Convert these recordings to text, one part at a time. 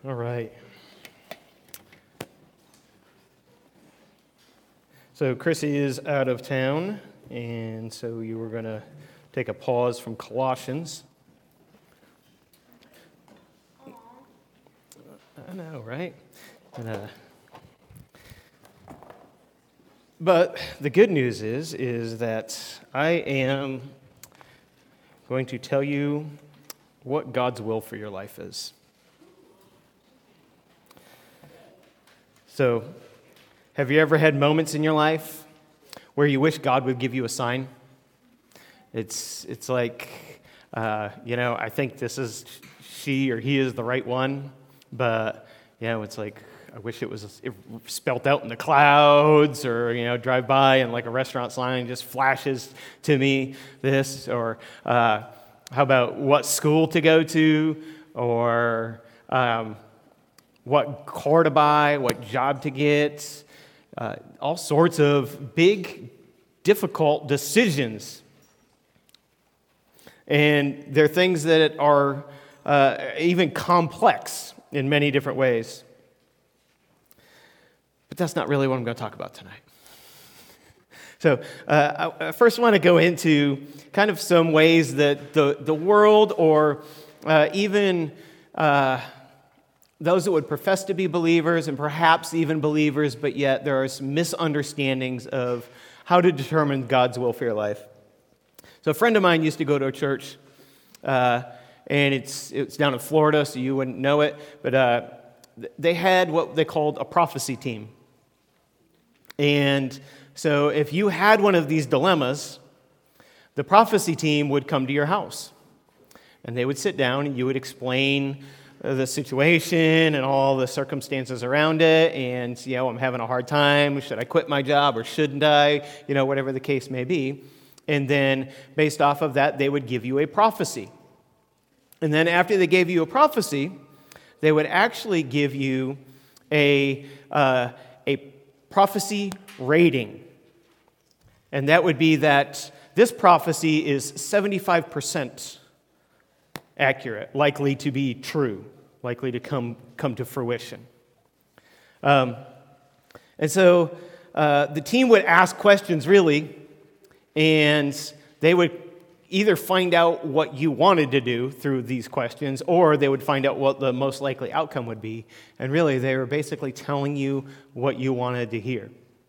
All right. So Chrissy is out of town, and so you were going to take a pause from Colossians. I know, right? But the good news is that I am going to tell you what God's will for your life is. So, have you ever had moments in your life where you wish God would give you a sign? It's like, I think this is she or he is the right one, but, it's like, I wish it was spelt out in the clouds, or, drive by and like a restaurant sign just flashes to me this, or how about what school to go to, or what car to buy, what job to get, all sorts of big, difficult decisions. And they're things that are even complex in many different ways. But that's not really what I'm going to talk about tonight. So I first want to go into kind of some ways that the world, or even those that would profess to be believers and perhaps even believers, but yet there are some misunderstandings of how to determine God's will for your life. So a friend of mine used to go to a church, and it's down in Florida, so you wouldn't know it, but they had what they called a prophecy team. And so if you had one of these dilemmas, the prophecy team would come to your house, and they would sit down and you would explain the situation and all the circumstances around it, and, I'm having a hard time, should I quit my job or shouldn't I, whatever the case may be. And then based off of that, they would give you a prophecy. And then after they gave you a prophecy, they would actually give you a prophecy rating. And that would be that this prophecy is 75% accurate, likely to be true, likely to come to fruition. And so the team would ask questions, really, and they would either find out what you wanted to do through these questions, or they would find out what the most likely outcome would be. And really, they were basically telling you what you wanted to hear.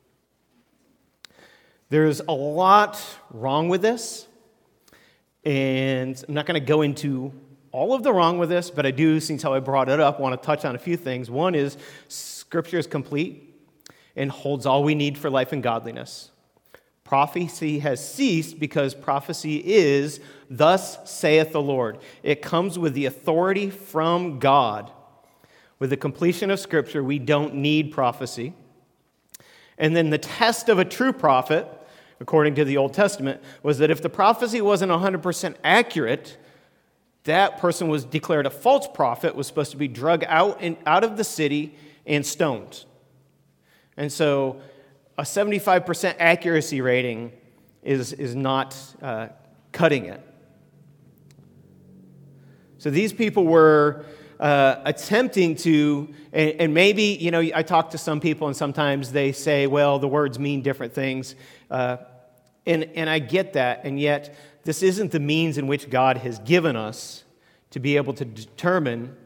There's a lot wrong with this, and I'm not going to go into all of the wrong with this, but I do, since how I brought it up, want to touch on a few things. One is Scripture is complete and holds all we need for life and godliness. Prophecy has ceased because prophecy is, thus saith the Lord. It comes with the authority from God. With the completion of Scripture, we don't need prophecy. And then the test of a true prophet, according to the Old Testament, was that if the prophecy wasn't 100% accurate, that person was declared a false prophet, was supposed to be dragged out of the city and stoned. And so a 75% accuracy rating is not cutting it. So these people were attempting to, and maybe, I talk to some people and sometimes they say, well, the words mean different things. And I get that, and yet this isn't the means in which God has given us to be able to determine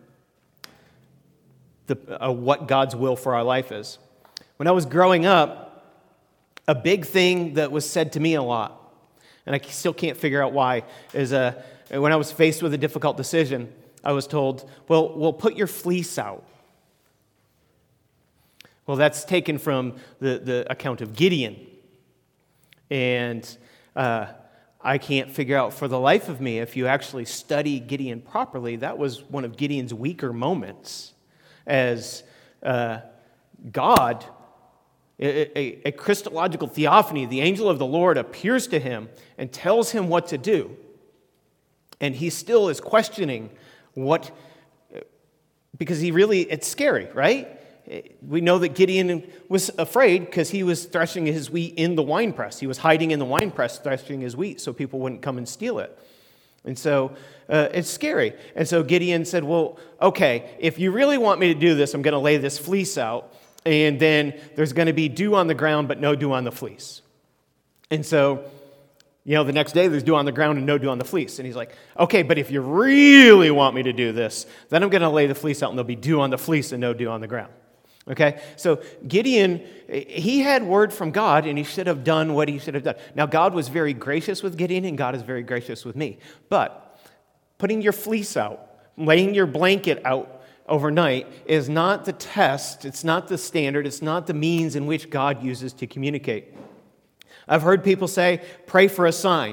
what God's will for our life is. When I was growing up, a big thing that was said to me a lot, and I still can't figure out why, is when I was faced with a difficult decision, I was told, well, put your fleece out. Well, that's taken from the account of Gideon. And I can't figure out for the life of me, if you actually study Gideon properly, that was one of Gideon's weaker moments, as God, a Christological theophany, the angel of the Lord appears to him and tells him what to do. And he still is questioning because it's scary, right? We know that Gideon was afraid because he was threshing his wheat in the winepress. He was hiding in the winepress threshing his wheat so people wouldn't come and steal it. And so it's scary. And so Gideon said, well, okay, if you really want me to do this, I'm going to lay this fleece out, and then there's going to be dew on the ground, but no dew on the fleece. And so, the next day there's dew on the ground and no dew on the fleece. And he's like, okay, but if you really want me to do this, then I'm going to lay the fleece out and there'll be dew on the fleece and no dew on the ground. Okay? So Gideon, he had word from God and he should have done what he should have done. Now, God was very gracious with Gideon and God is very gracious with me. But putting your fleece out, laying your blanket out overnight is not the test, it's not the standard, it's not the means in which God uses to communicate. I've heard people say, pray for a sign.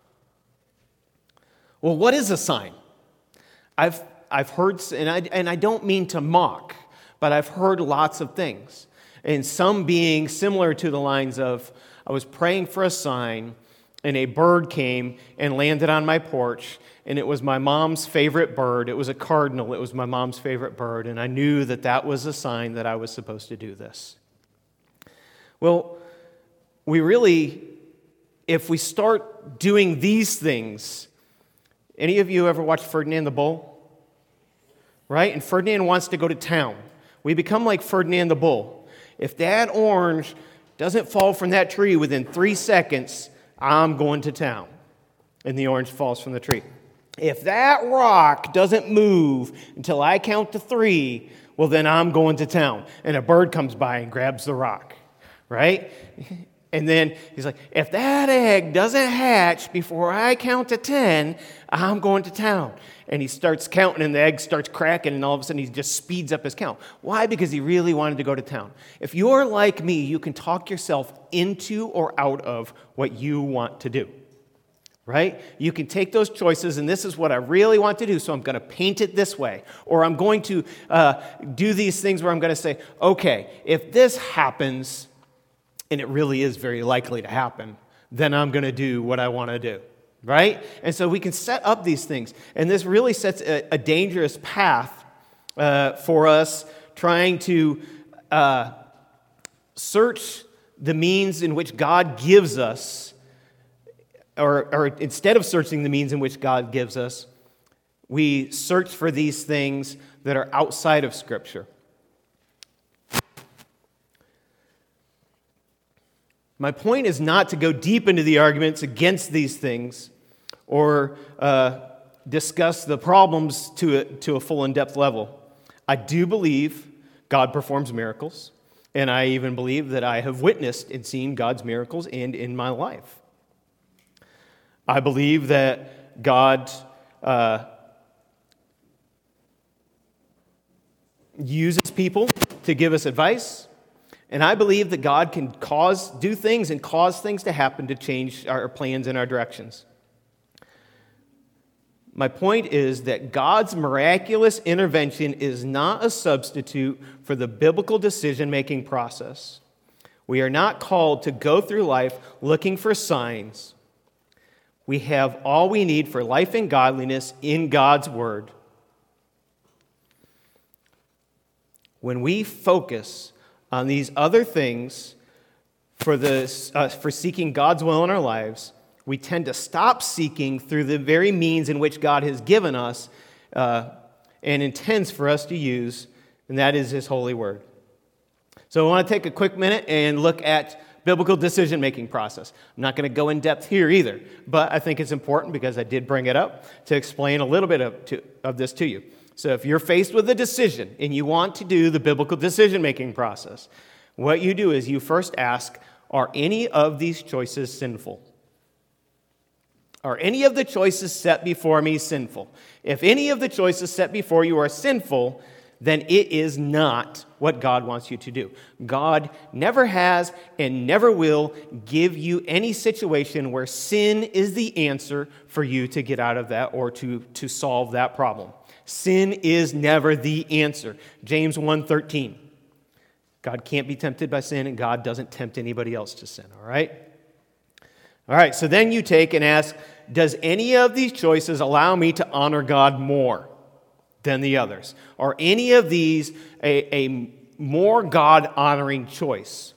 Well, what is a sign? I've heard, and I don't mean to mock, but I've heard lots of things. And some being similar to the lines of, I was praying for a sign, and a bird came and landed on my porch, and it was my mom's favorite bird. It was a cardinal. It was my mom's favorite bird, and I knew that that was a sign that I was supposed to do this. Well, we really, if we start doing these things, any of you ever watched Ferdinand the Bull? Right? And Ferdinand wants to go to town. We become like Ferdinand the Bull. If that orange doesn't fall from that tree within 3 seconds, I'm going to town. And the orange falls from the tree. If that rock doesn't move until I count to 3, well, then I'm going to town. And a bird comes by and grabs the rock. Right? And then he's like, if that egg doesn't hatch before I count to 10, I'm going to town. And he starts counting, and the egg starts cracking, and all of a sudden he just speeds up his count. Why? Because he really wanted to go to town. If you're like me, you can talk yourself into or out of what you want to do. Right? You can take those choices, and this is what I really want to do, so I'm going to paint it this way. Or I'm going to do these things where I'm going to say, okay, if this happens, and it really is very likely to happen, then I'm going to do what I want to do, right? And so we can set up these things, and this really sets a dangerous path for us trying to search the means in which God gives us, or instead of searching the means in which God gives us, we search for these things that are outside of Scripture. My point is not to go deep into the arguments against these things or discuss the problems to a full in-depth level. I do believe God performs miracles, and I even believe that I have witnessed and seen God's miracles and in my life. I believe that God uses people to give us advice. And I believe that God can do things and cause things to happen to change our plans and our directions. My point is that God's miraculous intervention is not a substitute for the biblical decision-making process. We are not called to go through life looking for signs. We have all we need for life and godliness in God's Word. When we focus on these other things for seeking God's will in our lives, we tend to stop seeking through the very means in which God has given us and intends for us to use, and that is His holy word. So I want to take a quick minute and look at biblical decision-making process. I'm not going to go in depth here either, but I think it's important because I did bring it up to explain a little bit of this to you. So if you're faced with a decision and you want to do the biblical decision-making process, what you do is you first ask, are any of these choices sinful? Are any of the choices set before me sinful? If any of the choices set before you are sinful, then it is not what God wants you to do. God never has and never will give you any situation where sin is the answer for you to get out of that or to solve that problem. Sin is never the answer. James 1:13. God can't be tempted by sin, and God doesn't tempt anybody else to sin, all right? All right, so then you take and ask, does any of these choices allow me to honor God more than the others? Are any of these a more God-honoring choice?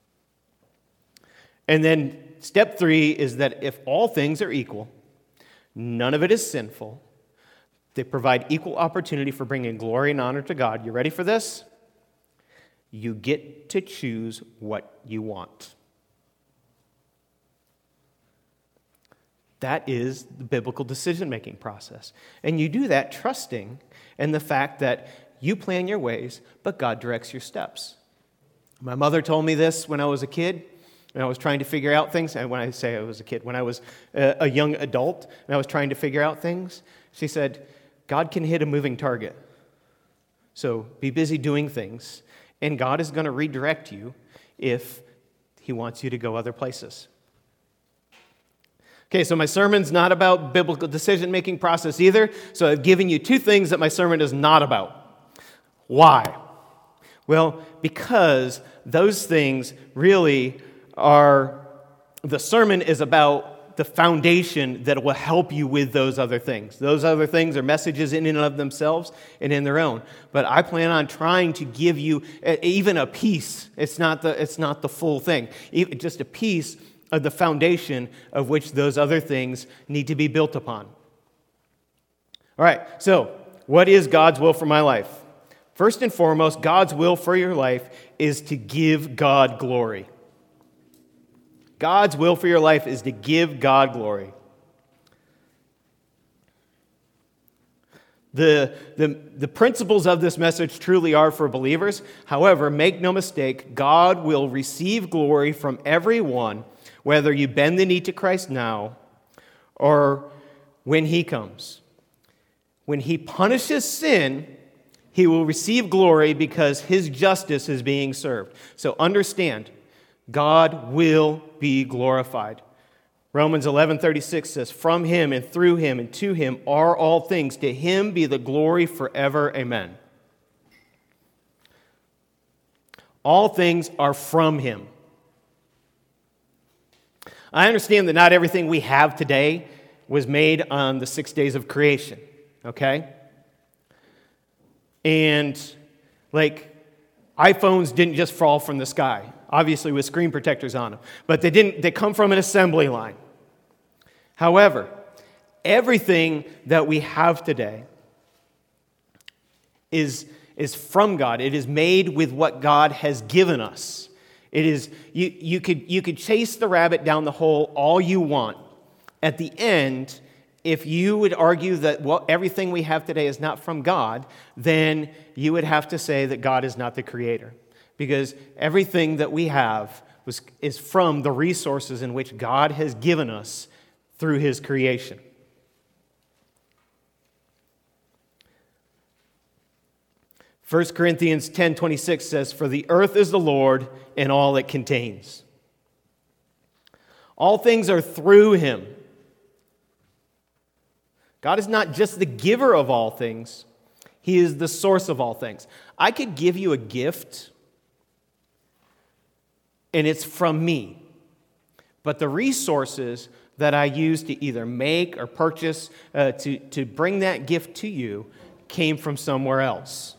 And then step 3 is that if all things are equal, None of it is sinful. They provide equal opportunity for bringing glory and honor to God. You ready for this? You get to choose what you want. That is the biblical decision-making process. And you do that trusting in the fact that you plan your ways, but God directs your steps. My mother told me this when I was a kid, and I was trying to figure out things. And when I say I was a kid, when I was a young adult, and I was trying to figure out things, she said, God can hit a moving target. So be busy doing things, and God is going to redirect you if He wants you to go other places. Okay, so my sermon's not about biblical decision-making process either, so I've given you two things that my sermon is not about. Why? Well, because those things really are, the sermon is about the foundation that will help you with those other things. Those other things are messages in and of themselves and in their own. But I plan on trying to give you even a piece. It's not the full thing. Just a piece of the foundation of which those other things need to be built upon. All right, so what is God's will for my life? First and foremost, God's will for your life is to give God glory. God's will for your life is to give God glory. The principles of this message truly are for believers. However, make no mistake, God will receive glory from everyone, whether you bend the knee to Christ now or when He comes. When He punishes sin, He will receive glory because His justice is being served. So understand, God will be glorified. Romans 11:36 says, "From Him and through Him and to Him are all things. To Him be the glory forever. Amen." All things are from Him. I understand that not everything we have today was made on the 6 days of creation, okay? And like iPhones didn't just fall from the sky, obviously with screen protectors on them, but they come from an assembly line. However, everything that we have today is from God. It is made with what God has given us. It is you could chase the rabbit down the hole all you want. At the end, if you would argue that everything we have today is not from God, then you would have to say that God is not the creator. Because everything that we have is from the resources in which God has given us through His creation. First Corinthians 10:26 says, "For the earth is the Lord and all it contains." All things are through Him. God is not just the giver of all things. He is the source of all things. I could give you a gift, and it's from me. But the resources that I use to either make or purchase to bring that gift to you came from somewhere else.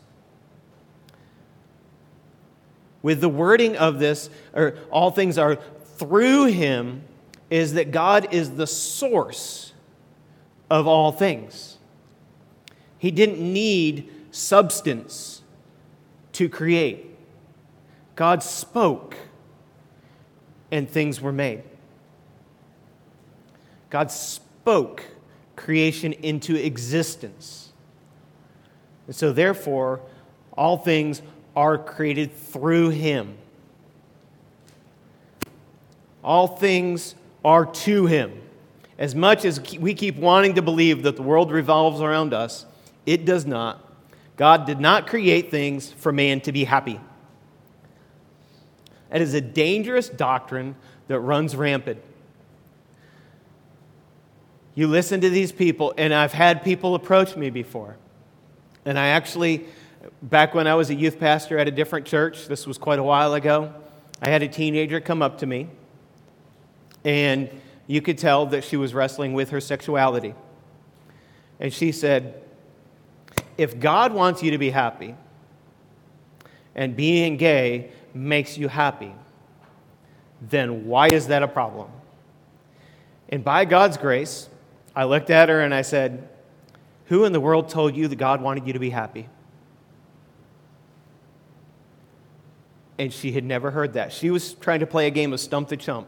With the wording of this, or all things are through Him, is that God is the source of all things. He didn't need substance to create. God spoke, and things were made. God spoke creation into existence. And so therefore, all things are created through Him. All things are to Him. As much as we keep wanting to believe that the world revolves around us, it does not. God did not create things for man to be happy. It is a dangerous doctrine that runs rampant. You listen to these people, and I've had people approach me before. And I actually, back when I was a youth pastor at a different church, this was quite a while ago, I had a teenager come up to me, and you could tell that she was wrestling with her sexuality. And she said, "If God wants you to be happy, and being gay makes you happy, then why is that a problem?" And by God's grace, I looked at her and I said, "Who in the world told you that God wanted you to be happy?" And she had never heard that. She was trying to play a game of stump the chump.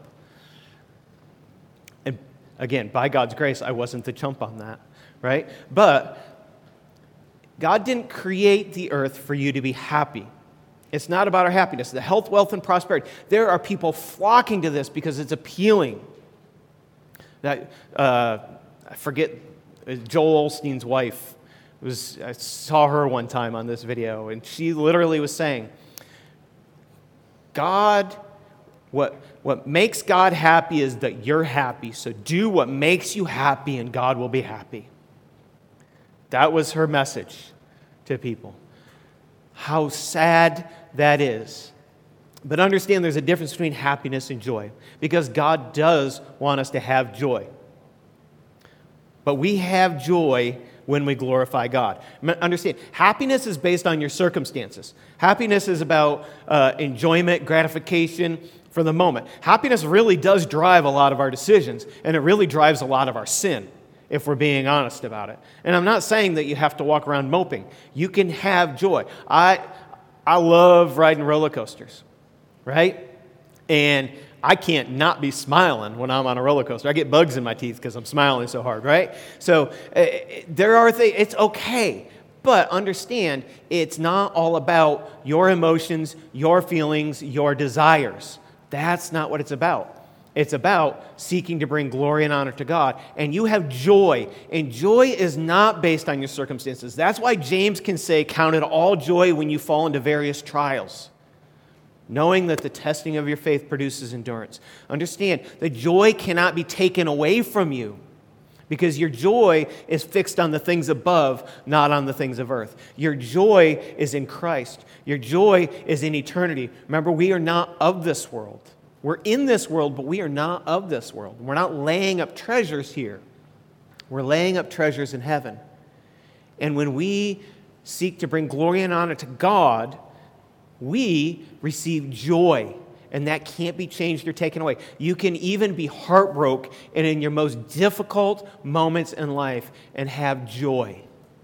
And again, by God's grace, I wasn't the chump on that, right? But God didn't create the earth for you to be happy. It's not about our happiness. The health, wealth, and prosperity. There are people flocking to this because it's appealing. That I forget, Joel Osteen's wife. I saw her one time on this video, and she literally was saying, God, what makes God happy is that you're happy. So do what makes you happy, and God will be happy. That was her message to people. How sad that is. But understand there's a difference between happiness and joy, because God does want us to have joy. But we have joy when we glorify God. Understand, happiness is based on your circumstances. Happiness is about enjoyment, gratification for the moment. Happiness really does drive a lot of our decisions, and it really drives a lot of our sin, if we're being honest about it. And I'm not saying that you have to walk around moping. You can have joy. I love riding roller coasters, right? And I can't not be smiling when I'm on a roller coaster. I get bugs in my teeth because I'm smiling so hard, right? So there are things, it's okay. But understand, it's not all about your emotions, your feelings, your desires. That's not what it's about. It's about seeking to bring glory and honor to God. And you have joy. And joy is not based on your circumstances. That's why James can say, "Count it all joy when you fall into various trials, knowing that the testing of your faith produces endurance." Understand, the joy cannot be taken away from you, because your joy is fixed on the things above, not on the things of earth. Your joy is in Christ. Your joy is in eternity. Remember, we are not of this world. We're in this world, but we are not of this world. We're not laying up treasures here. We're laying up treasures in heaven. And when we seek to bring glory and honor to God, we receive joy. And that can't be changed or taken away. You can even be heartbroken and in your most difficult moments in life and have joy.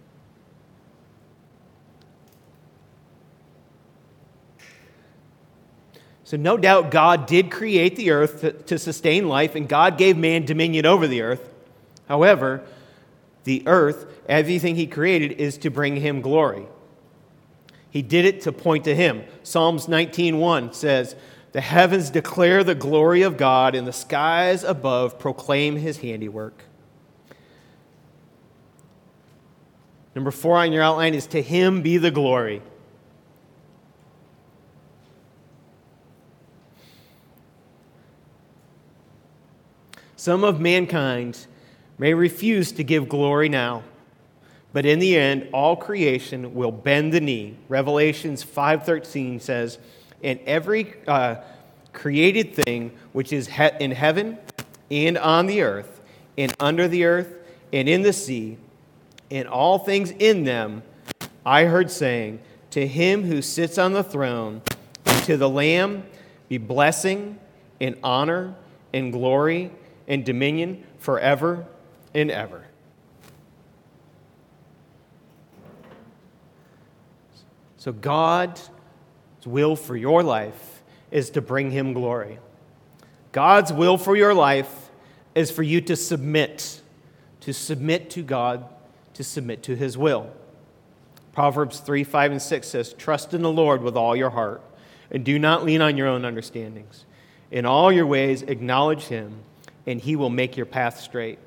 So no doubt God did create the earth to sustain life, and God gave man dominion over the earth. However, the earth, everything he created, is to bring him glory. He did it to point to him. Psalms 19:1 says, "The heavens declare the glory of God, and the skies above proclaim his handiwork." Number 4 on your outline is, "To him be the glory." Some of mankind may refuse to give glory now, but in the end, all creation will bend the knee. Revelations 5:13 says, "And every created thing which is in heaven and on the earth and under the earth and in the sea and all things in them, I heard saying, to him who sits on the throne and to the Lamb be blessing and honor and glory and dominion forever and ever." So God's will for your life is to bring him glory. God's will for your life is for you to submit to God, to submit to his will. Proverbs 3:5-6 says, "Trust in the Lord with all your heart, and do not lean on your own understandings. In all your ways acknowledge him, and he will make your path straight."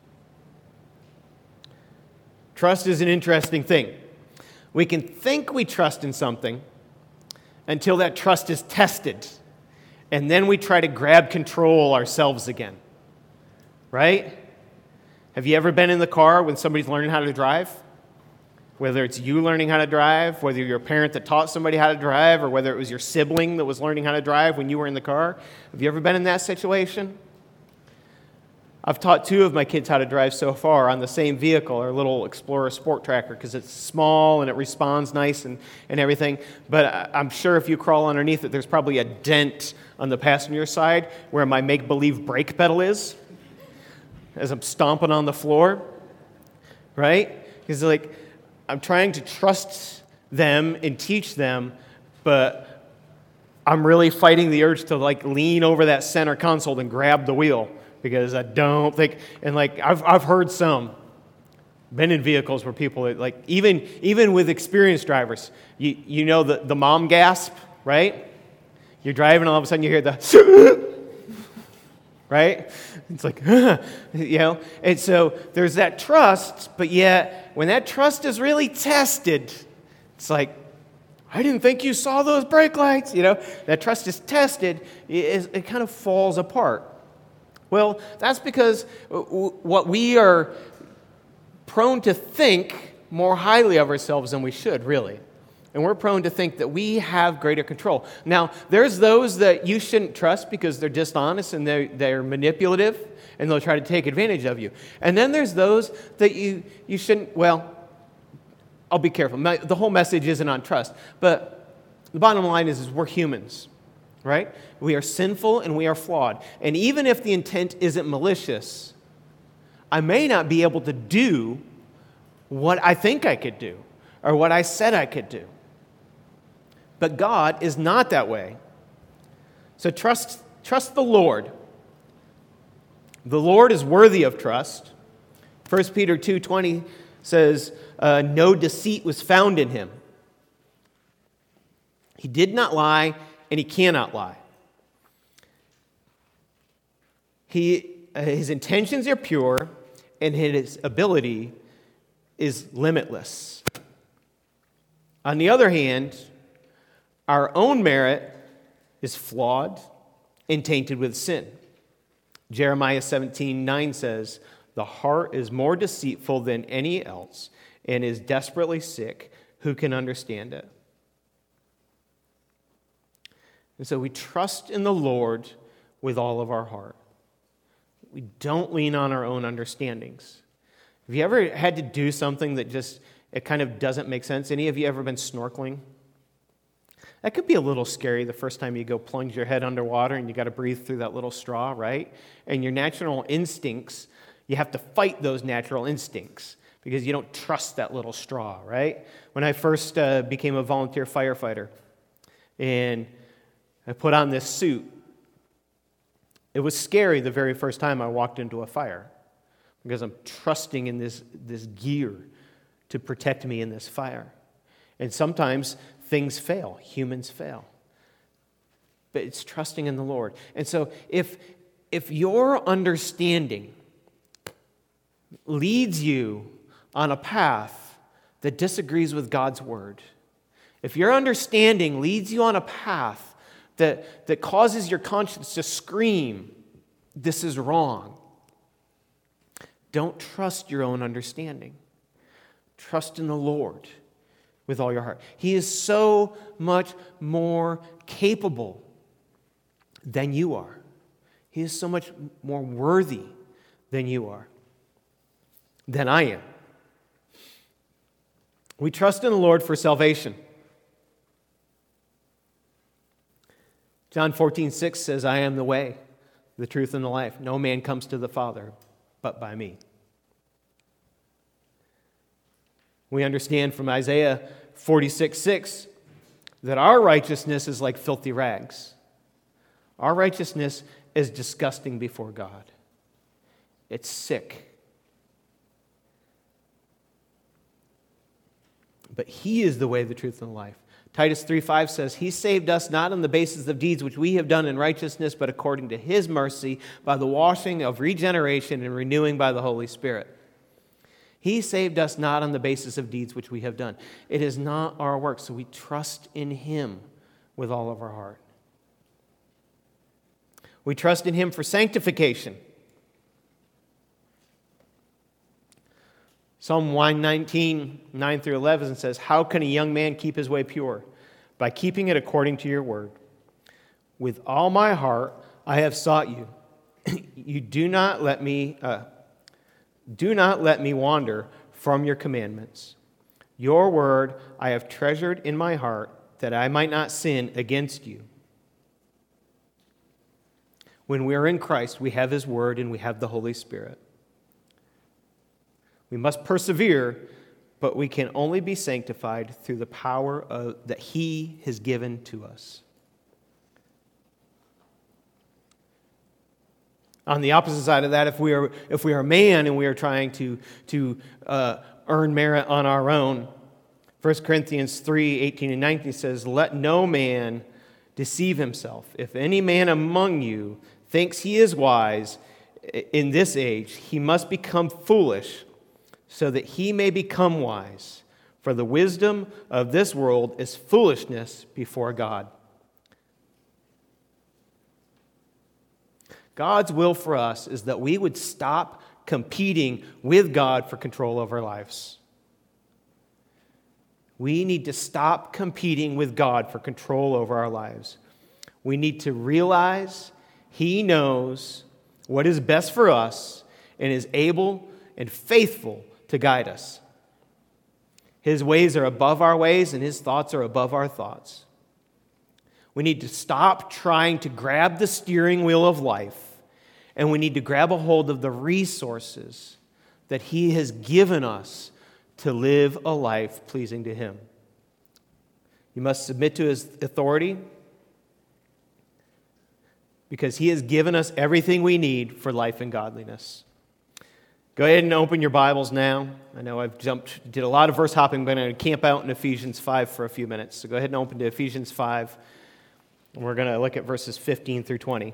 Trust is an interesting thing. We can think we trust in something until that trust is tested, and then we try to grab control ourselves again, right? Have you ever been in the car when somebody's learning how to drive? Whether it's you learning how to drive, whether you're a parent that taught somebody how to drive, or whether it was your sibling that was learning how to drive when you were in the car. Have you ever been in that situation? I've taught 2 of my kids how to drive so far on the same vehicle, our little Explorer Sport Tracker, because it's small and it responds nice and everything. But I'm sure if you crawl underneath it, there's probably a dent on the passenger side where my make-believe brake pedal is. as I'm stomping on the floor, right? Because like I'm trying to trust them and teach them, but I'm really fighting the urge to like lean over that center console and grab the wheel because I don't think, and like I've heard some, been in vehicles where people like even with experienced drivers, you know the mom gasp, right? You're driving and all of a sudden you hear the right? It's like, and so there's that trust, but yet when that trust is really tested, it's like, I didn't think you saw those brake lights. That trust is tested, it kind of falls apart. Well, that's because what we are prone to think more highly of ourselves than we should, really. And we're prone to think that we have greater control. Now, there's those that you shouldn't trust because they're dishonest and they're manipulative and they'll try to take advantage of you. And then there's those that you shouldn't, well, I'll be careful. The whole message isn't on trust. But the bottom line is we're humans, right? We are sinful and we are flawed. And even if the intent isn't malicious, I may not be able to do what I think I could do or what I said I could do. But God is not that way. So trust the Lord. The Lord is worthy of trust. 1 Peter 2:20 says, no deceit was found in him. He did not lie, and he cannot lie. His intentions are pure, and his ability is limitless. On the other hand, our own merit is flawed and tainted with sin. Jeremiah 17:9 says, the heart is more deceitful than any else and is desperately sick. Who can understand it? And so we trust in the Lord with all of our heart. We don't lean on our own understandings. Have you ever had to do something that it kind of doesn't make sense? Any of you ever been snorkeling? That could be a little scary the first time you go plunge your head underwater and you got to breathe through that little straw, right? And your natural instincts, you have to fight those natural instincts because you don't trust that little straw, right? When I first became a volunteer firefighter and I put on this suit, it was scary the very first time I walked into a fire because I'm trusting in this gear to protect me in this fire. And sometimes things fail, humans fail. But it's trusting in the Lord. And so if your understanding leads you on a path that disagrees with God's word, if your understanding leads you on a path that causes your conscience to scream, this is wrong, don't trust your own understanding. Trust in the Lord with all your heart. He is so much more capable than you are. He is so much more worthy than you are, than I am. We trust in the Lord for salvation. John 14:6 says, I am the way, the truth, and the life. No man comes to the Father but by me. We understand from Isaiah 46:6 that our righteousness is like filthy rags. Our righteousness is disgusting before God. It's sick. But He is the way, the truth, and the life. Titus 3:5 says, He saved us not on the basis of deeds which we have done in righteousness, but according to His mercy, by the washing of regeneration and renewing by the Holy Spirit. He saved us not on the basis of deeds which we have done. It is not our work, so we trust in Him with all of our heart. We trust in Him for sanctification. Psalm 119, 9 through 11 says, How can a young man keep his way pure? By keeping it according to your word. With all my heart I have sought you. You do not let me wander from your commandments. Your word I have treasured in my heart, that I might not sin against you. When we are in Christ, we have His word and we have the Holy Spirit. We must persevere, but we can only be sanctified through the power that He has given to us. On the opposite side of that, if we are a man and we are trying to earn merit on our own, 1 Corinthians 3:18 and 19 says, "Let no man deceive himself. If any man among you thinks he is wise in this age, he must become foolish, so that he may become wise. For the wisdom of this world is foolishness before God." God's will for us is that we would stop competing with God for control of our lives. We need to stop competing with God for control over our lives. We need to realize He knows what is best for us and is able and faithful to guide us. His ways are above our ways, and His thoughts are above our thoughts. We need to stop trying to grab the steering wheel of life, and we need to grab a hold of the resources that He has given us to live a life pleasing to Him. You must submit to His authority because He has given us everything we need for life and godliness. Go ahead and open your Bibles now. I know I've did a lot of verse hopping, but I'm going to camp out in Ephesians 5 for a few minutes. So go ahead and open to Ephesians 5, and we're going to look at verses 15 through 20.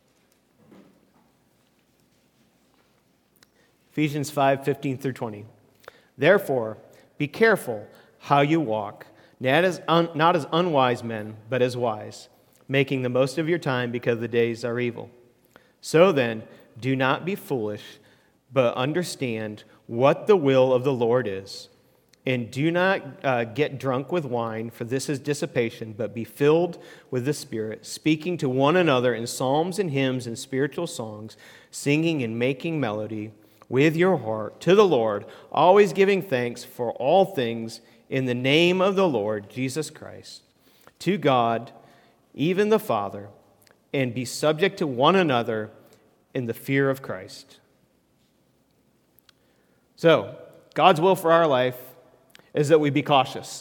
Ephesians 5, 15 through 20. "Therefore, be careful how you walk, not as unwise men, but as wise, making the most of your time because the days are evil. So then, do not be foolish, but understand what the will of the Lord is. And do not get drunk with wine, for this is dissipation, but be filled with the Spirit, speaking to one another in psalms and hymns and spiritual songs, singing and making melody with your heart to the Lord, always giving thanks for all things in the name of the Lord Jesus Christ, to God, even the Father, and be subject to one another in the fear of Christ." So, God's will for our life is that we be cautious.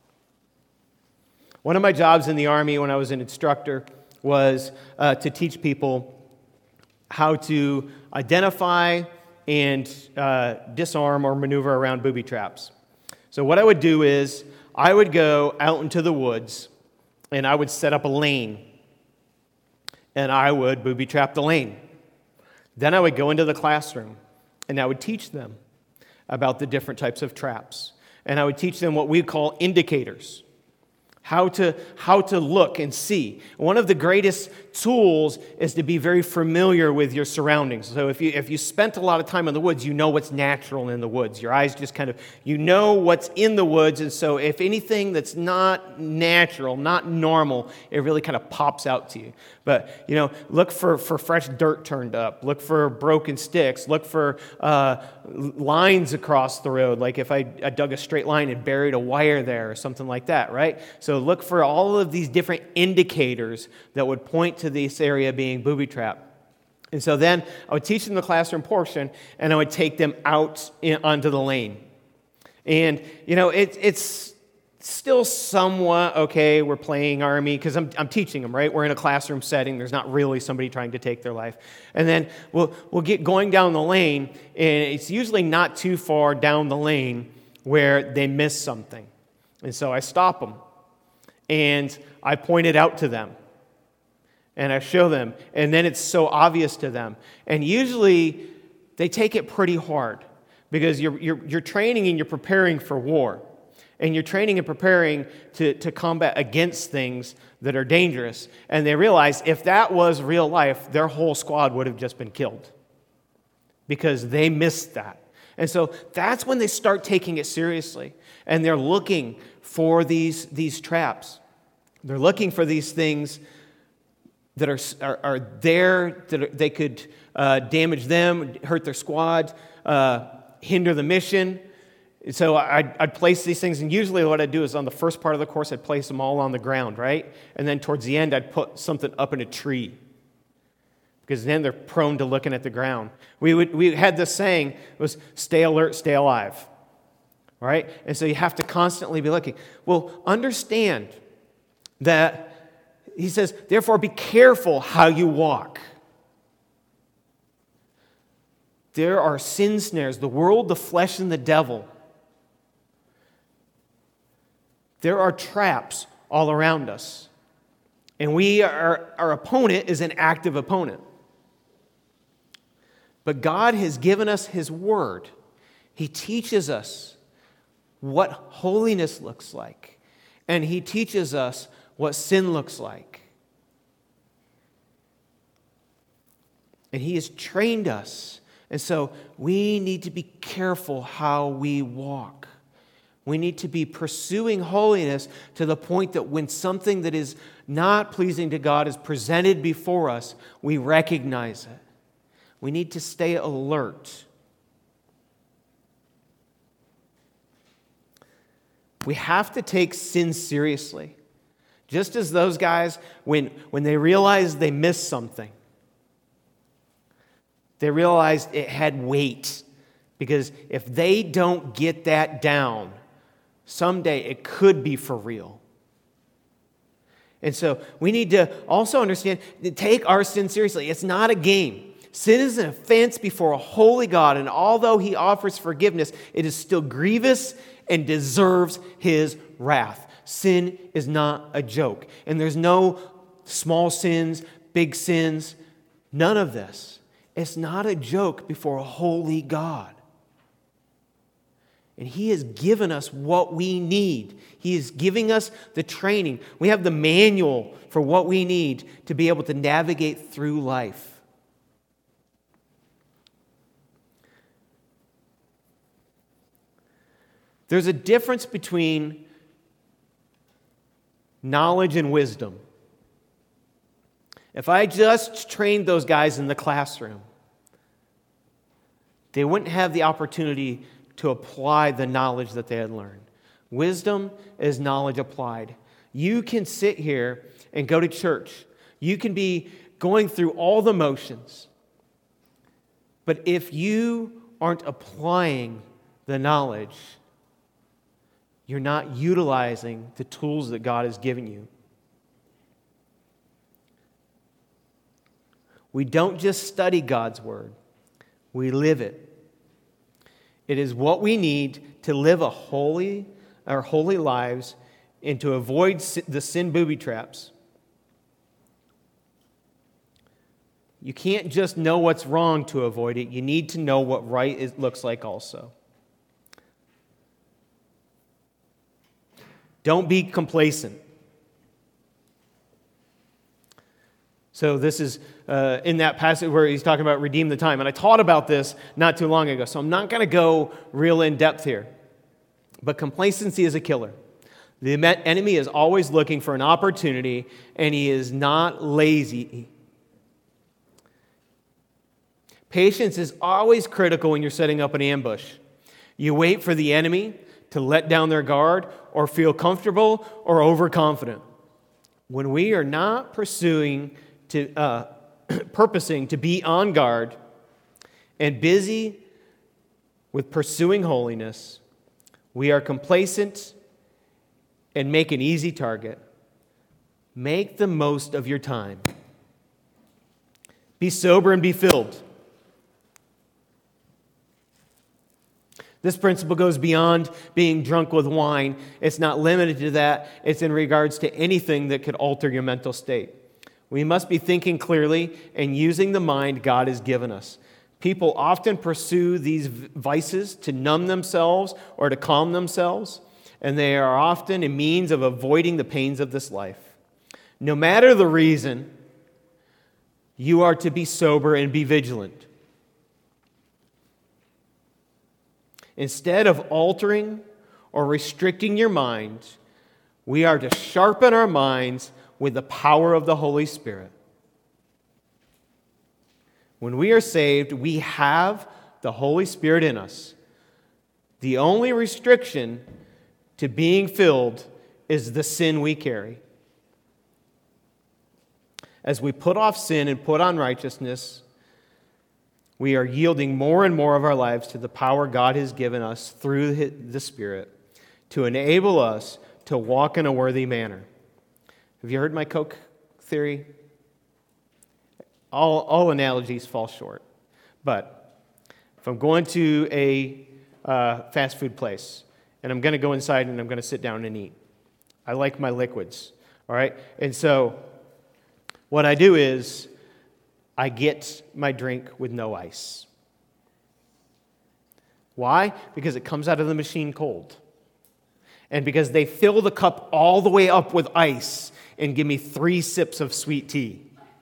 One of my jobs in the Army when I was an instructor was to teach people how to identify and disarm or maneuver around booby traps. So what I would do is I would go out into the woods and I would set up a lane and I would booby trap the lane. Then I would go into the classroom and I would teach them about the different types of traps. And I would teach them what we call indicators, how to look and see. One of the greatest tools is to be very familiar with your surroundings. So if you spent a lot of time in the woods, you know what's natural in the woods. Your eyes just you know what's in the woods, and so if anything that's not natural, not normal, it really kind of pops out to you. But, look for fresh dirt turned up. Look for broken sticks. Look for lines across the road, like if I dug a straight line and buried a wire there or something like that, right? So look for all of these different indicators that would point to this area being booby-trapped. And so then I would teach them the classroom portion, and I would take them out onto the lane. And, it's still somewhat okay. We're playing Army because I'm teaching them, right? We're in a classroom setting. There's not really somebody trying to take their life. And then we'll get going down the lane, and it's usually not too far down the lane where they miss something. And so I stop them, and I point it out to them, and I show them, and then it's so obvious to them. And usually they take it pretty hard because you're training and you're preparing for war. And you're training and preparing to combat against things that are dangerous. And they realize if that was real life, their whole squad would have just been killed because they missed that. And so that's when they start taking it seriously. And they're looking for these traps. They're looking for these things that are there, that they could damage them, hurt their squad, hinder the mission. So I'd place these things, and usually what I'd do is on the first part of the course, I'd place them all on the ground, right? And then towards the end, I'd put something up in a tree because then they're prone to looking at the ground. We had this saying, it was stay alert, stay alive. Right? And so you have to constantly be looking. Well, understand that he says, therefore be careful how you walk. There are sin snares, the world, the flesh, and the devil. There are traps all around us. And our opponent is an active opponent. But God has given us His Word. He teaches us what holiness looks like. And He teaches us what sin looks like. And He has trained us. And so we need to be careful how we walk. We need to be pursuing holiness to the point that when something that is not pleasing to God is presented before us, we recognize it. We need to stay alert. We have to take sin seriously. Just as those guys, when they realized they missed something, they realized it had weight. Because if they don't get that down, someday it could be for real. And so we need to also understand, take our sin seriously. It's not a game. Sin is an offense before a holy God, and although He offers forgiveness, it is still grievous and deserves His wrath. Sin is not a joke. And there's no small sins, big sins, none of this. It's not a joke before a holy God. And He has given us what we need. He is giving us the training. We have the manual for what we need to be able to navigate through life. There's a difference between knowledge and wisdom. If I just trained those guys in the classroom, they wouldn't have the opportunity to apply the knowledge that they had learned. Wisdom is knowledge applied. You can sit here and go to church. You can be going through all the motions. But if you aren't applying the knowledge, you're not utilizing the tools that God has given you. We don't just study God's Word. We live it. It is what we need to live our holy lives and to avoid the sin booby traps. You can't just know what's wrong to avoid it. You need to know what right looks like also. Don't be complacent. So this is in that passage where he's talking about redeem the time. And I taught about this not too long ago, so I'm not going to go real in depth here. But complacency is a killer. The enemy is always looking for an opportunity, and he is not lazy. Patience is always critical when you're setting up an ambush. You wait for the enemy to let down their guard or feel comfortable or overconfident. When we are not purposing to be on guard and busy with pursuing holiness, we are complacent and make an easy target. Make the most of your time. Be sober and be filled. This principle goes beyond being drunk with wine. It's not limited to that. It's in regards to anything that could alter your mental state. We must be thinking clearly and using the mind God has given us. People often pursue these vices to numb themselves or to calm themselves, and they are often a means of avoiding the pains of this life. No matter the reason, you are to be sober and be vigilant. Instead of altering or restricting your mind, we are to sharpen our minds with the power of the Holy Spirit. When we are saved, we have the Holy Spirit in us. The only restriction to being filled is the sin we carry. As we put off sin and put on righteousness, we are yielding more and more of our lives to the power God has given us through the Spirit to enable us to walk in a worthy manner. Have you heard my Coke theory? All analogies fall short. But if I'm going to a fast food place and I'm going to go inside and I'm going to sit down and eat, I like my liquids, all right? And so what I do is I get my drink with no ice. Why? Because it comes out of the machine cold. And because they fill the cup all the way up with ice and give me 3 sips of sweet tea.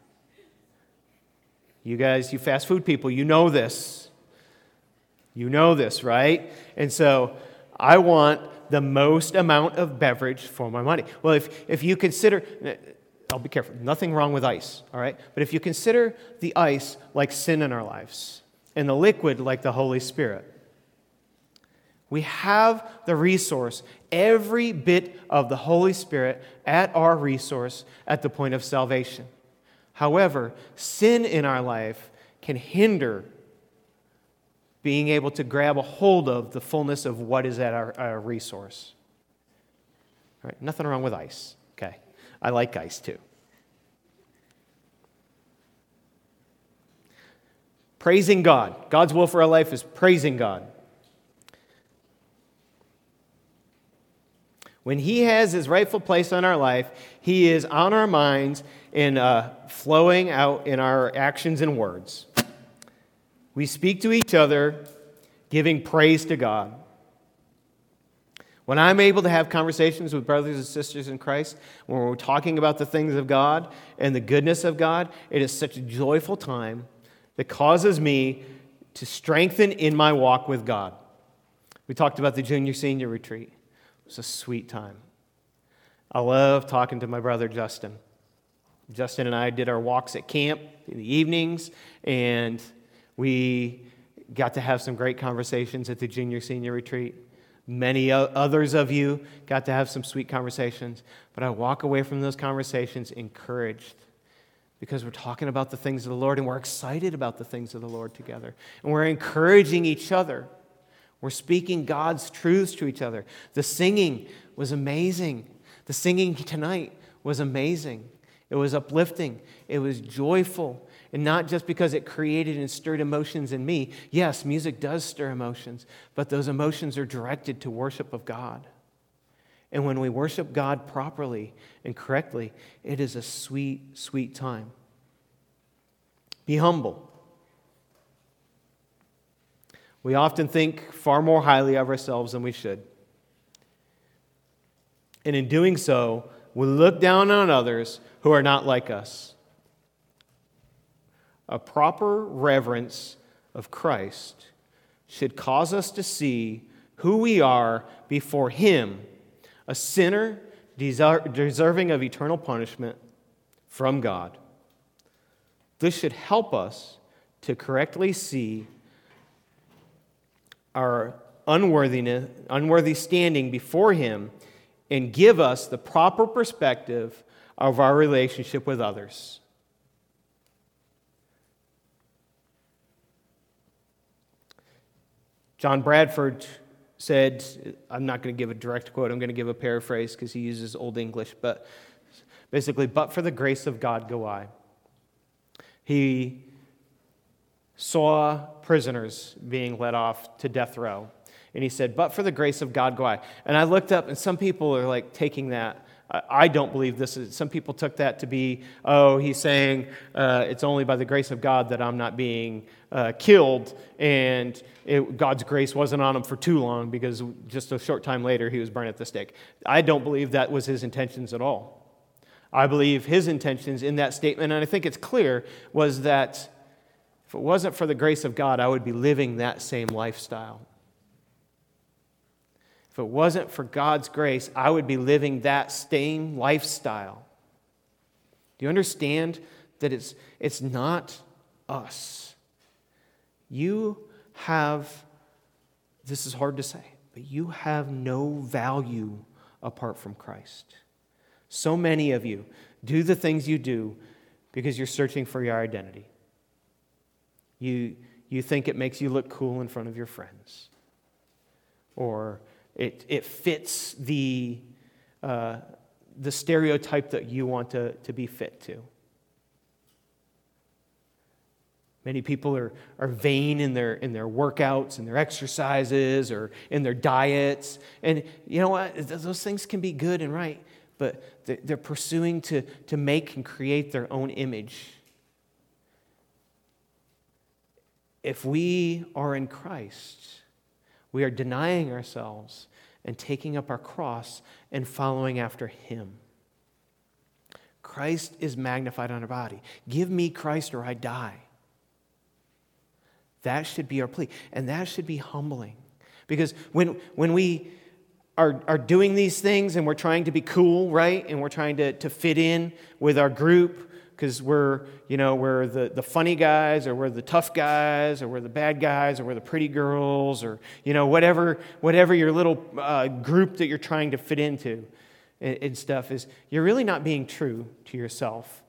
You guys, you fast food people, you know this. You know this, right? And so I want the most amount of beverage for my money. Well, if you consider, I'll be careful, nothing wrong with ice, all right? But if you consider the ice like sin in our lives and the liquid like the Holy Spirit, we have the resource, every bit of the Holy Spirit at our resource at the point of salvation. However, sin in our life can hinder being able to grab a hold of the fullness of what is at our resource. All right, nothing wrong with ice, okay? I like ice too. Praising God. God's will for our life is praising God. When He has His rightful place on our life, He is on our minds and flowing out in our actions and words. We speak to each other, giving praise to God. When I'm able to have conversations with brothers and sisters in Christ, when we're talking about the things of God and the goodness of God, it is such a joyful time that causes me to strengthen in my walk with God. We talked about the junior-senior retreat. It was a sweet time. I love talking to my brother Justin. Justin and I did our walks at camp in the evenings, and we got to have some great conversations at the junior-senior retreat. Many others of you got to have some sweet conversations, but I walk away from those conversations encouraged because we're talking about the things of the Lord and we're excited about the things of the Lord together. And we're encouraging each other. We're speaking God's truths to each other. The singing was amazing. The singing tonight was amazing. It was uplifting. It was joyful. And not just because it created and stirred emotions in me. Yes, music does stir emotions, but those emotions are directed to worship of God. And when we worship God properly and correctly, it is a sweet, sweet time. Be humble. We often think far more highly of ourselves than we should. And in doing so, we look down on others who are not like us. A proper reverence of Christ should cause us to see who we are before Him, a sinner deserving of eternal punishment from God. This should help us to correctly see our unworthy standing before Him and give us the proper perspective of our relationship with others. John Bradford said, I'm not going to give a direct quote, I'm going to give a paraphrase because he uses Old English, but basically, but for the grace of God go I. He saw prisoners being led off to death row, and he said, but for the grace of God go I. And I looked up, and some people are like taking that. I don't believe this is, some people took that to be, oh, he's saying it's only by the grace of God that I'm not being killed, and God's grace wasn't on him for too long because just a short time later he was burned at the stake. I don't believe that was his intentions at all. I believe his intentions in that statement, and I think it's clear, was that if it wasn't for the grace of God, I would be living that same lifestyle. If it wasn't for God's grace, I would be living that same lifestyle. Do you understand that it's not us? You have, this is hard to say, but you have no value apart from Christ. So many of you do the things you do because you're searching for your identity. You think it makes you look cool in front of your friends. Or it fits the stereotype that you want to be fit to. Many people are vain in their workouts and their exercises or in their diets. And you know what? Those things can be good and right, but they're pursuing to make and create their own image. If we are in Christ, we are denying ourselves and taking up our cross and following after Him. Christ is magnified on our body. Give me Christ or I die. That should be our plea. And that should be humbling. Because when we are doing these things and we're trying to be cool, right? And we're trying to fit in with our group because we're the funny guys, or we're the tough guys, or we're the bad guys, or we're the pretty girls, or whatever your little group that you're trying to fit into and stuff is, you're really not being true to yourself.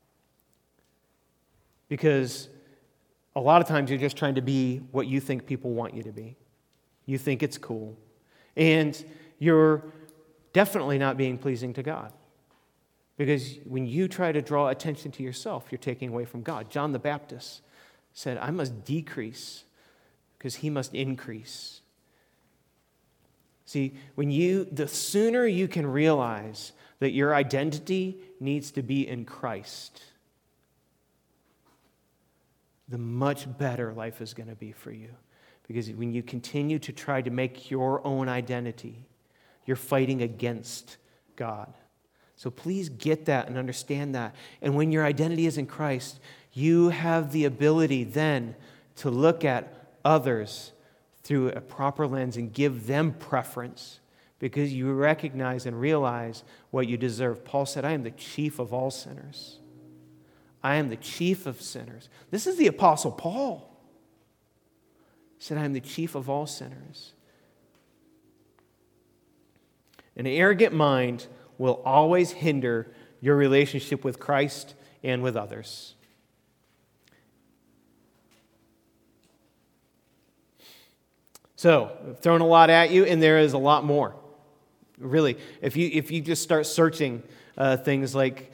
Because a lot of times you're just trying to be what you think people want you to be. You think it's cool. And you're definitely not being pleasing to God. Because when you try to draw attention to yourself, you're taking away from God. John the Baptist said, I must decrease because He must increase. See, the sooner you can realize that your identity needs to be in Christ, the much better life is going to be for you. Because when you continue to try to make your own identity, you're fighting against God. So please get that and understand that. And when your identity is in Christ, you have the ability then to look at others through a proper lens and give them preference because you recognize and realize what you deserve. Paul said, I am the chief of all sinners. I am the chief of sinners. This is the Apostle Paul. He said, I am the chief of all sinners. An arrogant mind will always hinder your relationship with Christ and with others. So, I've thrown a lot at you, and there is a lot more. Really, if you just start searching things like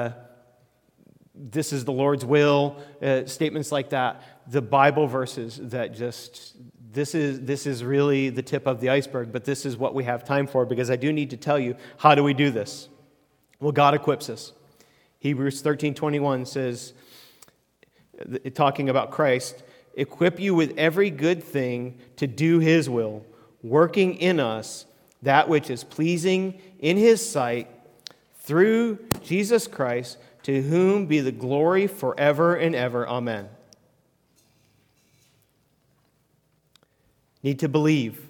this is the Lord's will, statements like that, the Bible verses that just, this is really the tip of the iceberg, but this is what we have time for, because I do need to tell you, how do we do this? Well, God equips us. Hebrews 13:21 says, talking about Christ, equip you with every good thing to do His will, working in us that which is pleasing in His sight, through Jesus Christ, to whom be the glory forever and ever. Amen. Need to believe.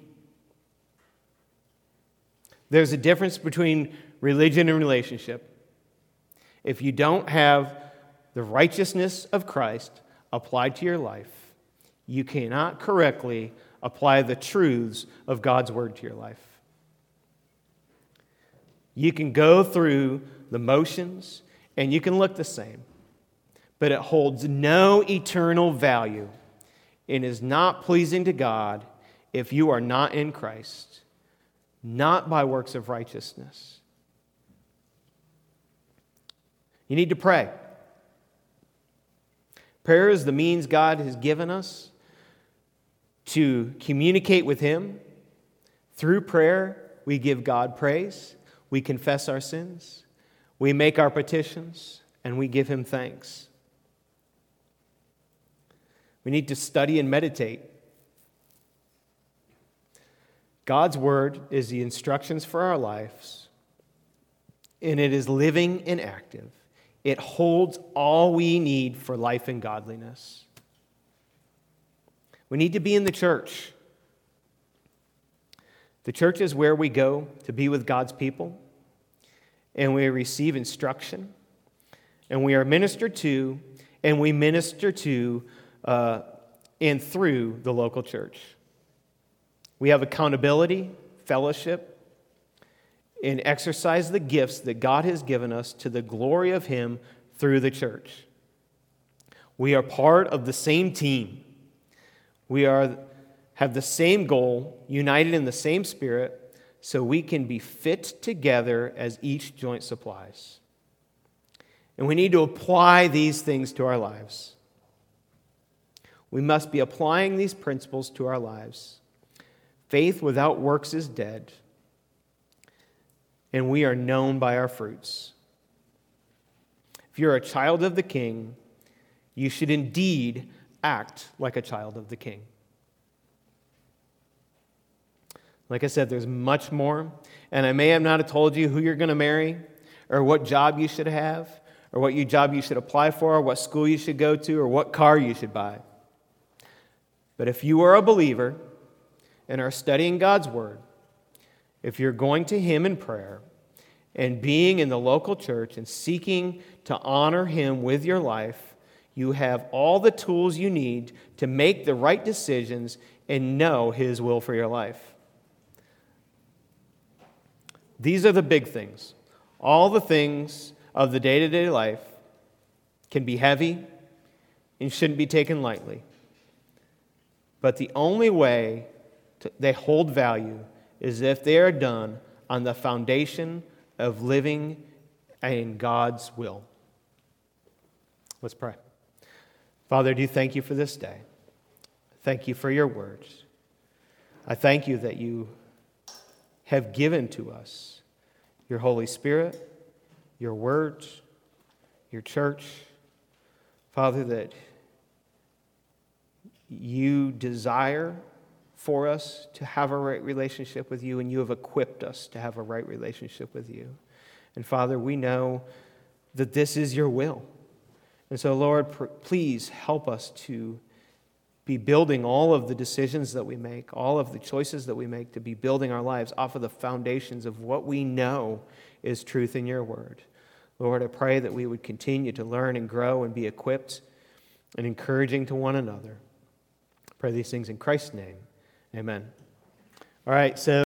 There's a difference between religion and relationship. If you don't have the righteousness of Christ applied to your life, you cannot correctly apply the truths of God's Word to your life. You can go through the motions and you can look the same, but it holds no eternal value and is not pleasing to God if you are not in Christ, not by works of righteousness. You need to pray. Prayer is the means God has given us to communicate with Him. Through prayer, we give God praise, we confess our sins, we make our petitions, and we give Him thanks. We need to study and meditate. God's Word is the instructions for our lives, and it is living and active. It holds all we need for life and godliness. We need to be in the church. The church is where we go to be with God's people, and we receive instruction, and we are ministered to, and we minister to and through the local church. We have accountability, fellowship, and exercise the gifts that God has given us to the glory of Him through the church. We are part of the same team. We have the same goal, united in the same spirit, so we can be fit together as each joint supplies. And we need to apply these things to our lives. We must be applying these principles to our lives. Faith without works is dead, and we are known by our fruits. If you're a child of the King, you should indeed act like a child of the King. Like I said, there's much more, and I may have not told you who you're going to marry, or what job you should have, or what job you should apply for, or what school you should go to, or what car you should buy. But if you are a believer and are studying God's Word, if you're going to Him in prayer and being in the local church and seeking to honor Him with your life, you have all the tools you need to make the right decisions and know His will for your life. These are the big things. All the things of the day-to-day life can be heavy and shouldn't be taken lightly. But the only way they hold value is if they are done on the foundation of living in God's will. Let's pray. Father, I do thank you for this day. Thank you for your words. I thank you that you have given to us your Holy Spirit, your words, your church. Father, that you desire for us to have a right relationship with you, and you have equipped us to have a right relationship with you. And Father, we know that this is your will. And so, Lord, please help us to be building all of the decisions that we make, all of the choices that we make, to be building our lives off of the foundations of what we know is truth in your word. Lord, I pray that we would continue to learn and grow and be equipped and encouraging to one another. I pray these things in Christ's name. Amen. All right, so